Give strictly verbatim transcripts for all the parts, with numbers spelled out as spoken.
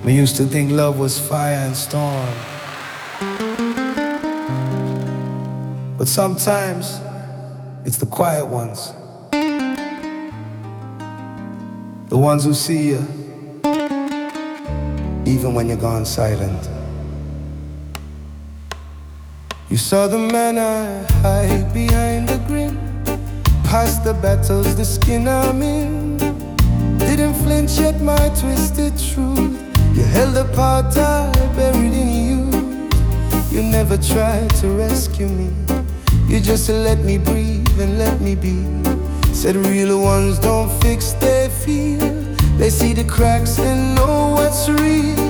We used to think love was fire and storm, but sometimes it's the quiet ones, the ones who see you even when you're gone silent. You saw the man I hide behind the grin, past the battles, the skin I'm in. Didn't flinch at my twisted truth. You held the part I buried in you. You never tried to rescue me. You just let me breathe and let me be. Said real ones don't fix their feel. They see the cracks and know what's real.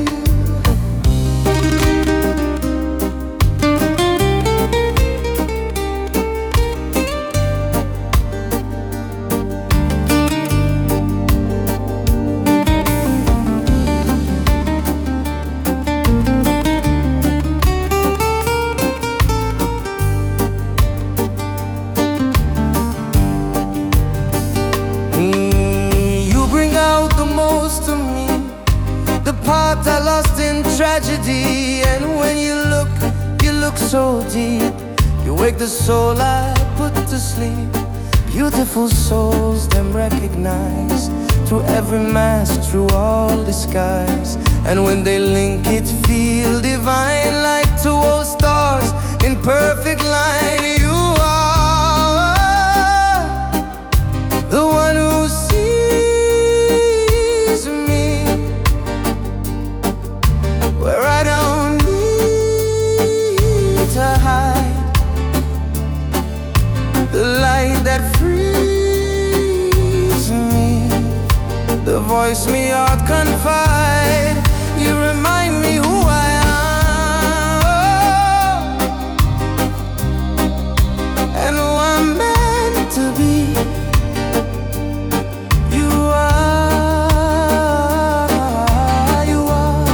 The part I lost in tragedy. And when you look, you look so deep. You wake the soul I put to sleep. Beautiful souls, them recognize through every mask, through all disguise. And when they link it, feel divine, like two old stars in perfect line. You are the one who sees me where I don't need to hide. The light that frees me, the voice me out confide. You remind me who I am and who I'm meant to be. You are, you are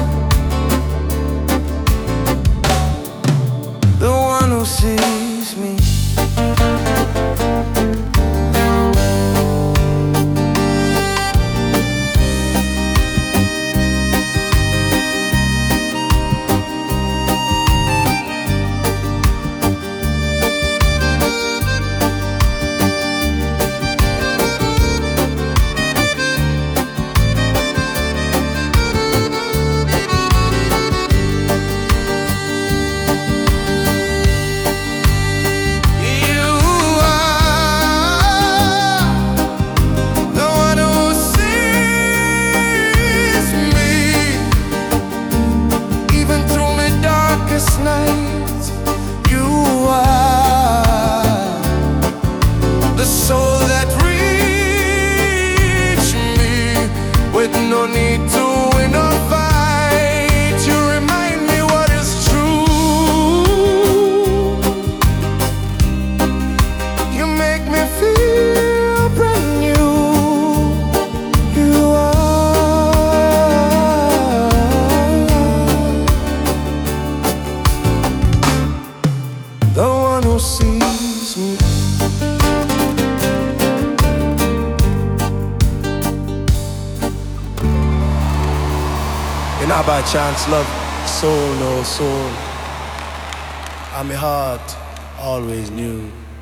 the one who sees me. Night, you are the soul that reached me with no need to win or fight. You remind me what is true. You make me feel brand new. You the one who sees me. You're not by chance, love, soul, no soul. And my heart always knew.